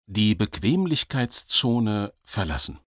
Die Bequemlichkeitszone verlassen.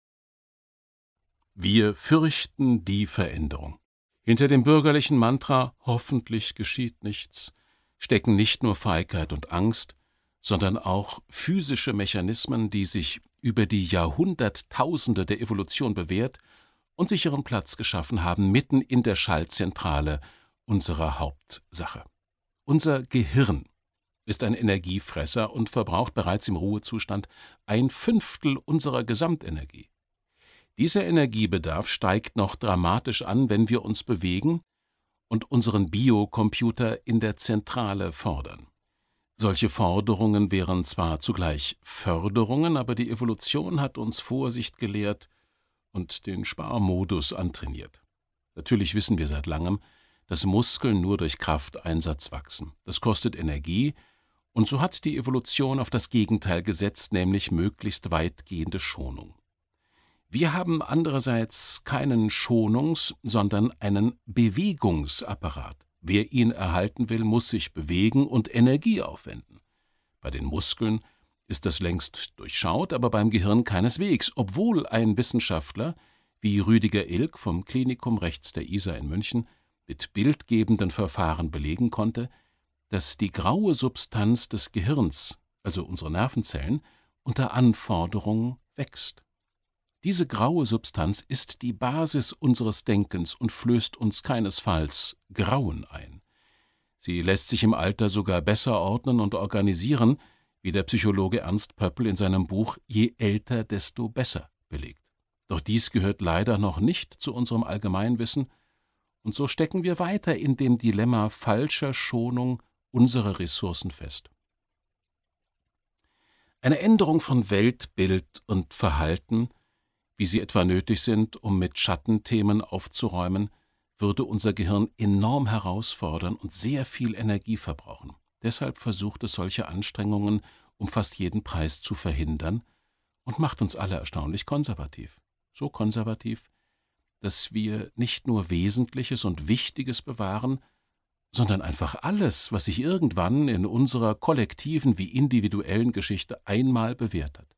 Wir fürchten die Veränderung. Hinter dem bürgerlichen Mantra »Hoffentlich geschieht nichts« stecken nicht nur Feigheit und Angst, sondern auch physische Mechanismen, die sich über die Jahrhunderttausende der Evolution bewährt und sich ihren Platz geschaffen haben, mitten in der Schaltzentrale unserer Hauptsache. Unser Gehirn ist ein Energiefresser und verbraucht bereits im Ruhezustand 1/5 unserer Gesamtenergie. Dieser Energiebedarf steigt noch dramatisch an, wenn wir uns bewegen und unseren Biocomputer in der Zentrale fordern. Solche Forderungen wären zwar zugleich Förderungen, aber die Evolution hat uns Vorsicht gelehrt und den Sparmodus antrainiert. Natürlich wissen wir seit langem, dass Muskeln nur durch Krafteinsatz wachsen. Das kostet Energie, und so hat die Evolution auf das Gegenteil gesetzt, nämlich möglichst weitgehende Schonung. Wir haben andererseits keinen Schonungs-, sondern einen Bewegungsapparat. Wer ihn erhalten will, muss sich bewegen und Energie aufwenden. Bei den Muskeln ist das längst durchschaut, aber beim Gehirn keineswegs, obwohl ein Wissenschaftler wie Rüdiger Ilg vom Klinikum rechts der Isar in München mit bildgebenden Verfahren belegen konnte, dass die graue Substanz des Gehirns, also unsere Nervenzellen, unter Anforderung wächst. Diese graue Substanz ist die Basis unseres Denkens und flößt uns keinesfalls Grauen ein. Sie lässt sich im Alter sogar besser ordnen und organisieren, wie der Psychologe Ernst Pöppel in seinem Buch »Je älter, desto besser« belegt. Doch dies gehört leider noch nicht zu unserem Allgemeinwissen, und so stecken wir weiter in dem Dilemma falscher Schonung unserer Ressourcen fest. Eine Änderung von Weltbild und Verhalten, wie sie etwa nötig sind, um mit Schattenthemen aufzuräumen, würde unser Gehirn enorm herausfordern und sehr viel Energie verbrauchen. Deshalb versucht es, solche Anstrengungen um fast jeden Preis zu verhindern und macht uns alle erstaunlich konservativ. So konservativ, dass wir nicht nur Wesentliches und Wichtiges bewahren, sondern einfach alles, was sich irgendwann in unserer kollektiven wie individuellen Geschichte einmal bewährt hat.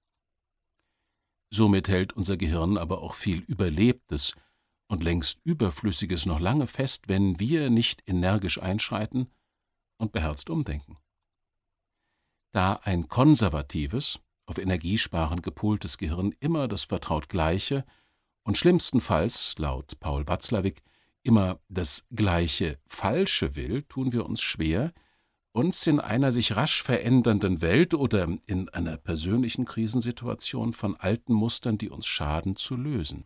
Somit hält unser Gehirn aber auch viel Überlebtes und längst Überflüssiges noch lange fest, wenn wir nicht energisch einschreiten und beherzt umdenken. Da ein konservatives, auf Energiesparen gepoltes Gehirn immer das vertraut Gleiche und schlimmstenfalls, laut Paul Watzlawick, immer das gleiche Falsche will, tun wir uns schwer, uns in einer sich rasch verändernden Welt oder in einer persönlichen Krisensituation von alten Mustern, die uns schaden, zu lösen.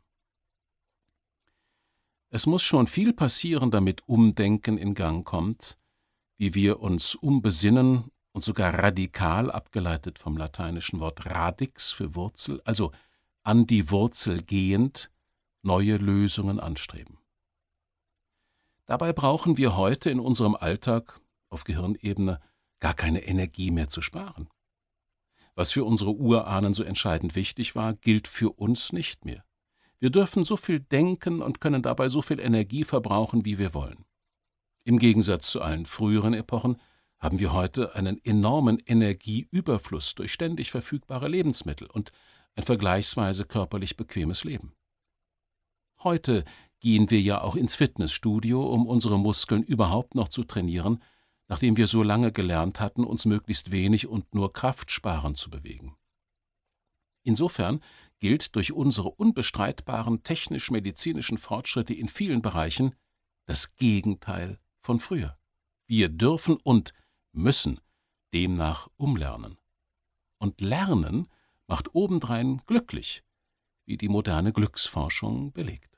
Es muss schon viel passieren, damit Umdenken in Gang kommt, wie wir uns umbesinnen und sogar radikal, abgeleitet vom lateinischen Wort radix für Wurzel, also an die Wurzel gehend, neue Lösungen anstreben. Dabei brauchen wir heute in unserem Alltag auf Gehirnebene gar keine Energie mehr zu sparen. Was für unsere Urahnen so entscheidend wichtig war, gilt für uns nicht mehr. Wir dürfen so viel denken und können dabei so viel Energie verbrauchen, wie wir wollen. Im Gegensatz zu allen früheren Epochen haben wir heute einen enormen Energieüberfluss durch ständig verfügbare Lebensmittel und ein vergleichsweise körperlich bequemes Leben. Heute gehen wir ja auch ins Fitnessstudio, um unsere Muskeln überhaupt noch zu trainieren, nachdem wir so lange gelernt hatten, uns möglichst wenig und nur kraftsparend zu bewegen. Insofern gilt durch unsere unbestreitbaren technisch-medizinischen Fortschritte in vielen Bereichen das Gegenteil von früher. Wir dürfen und müssen demnach umlernen. Und Lernen macht obendrein glücklich, wie die moderne Glücksforschung belegt.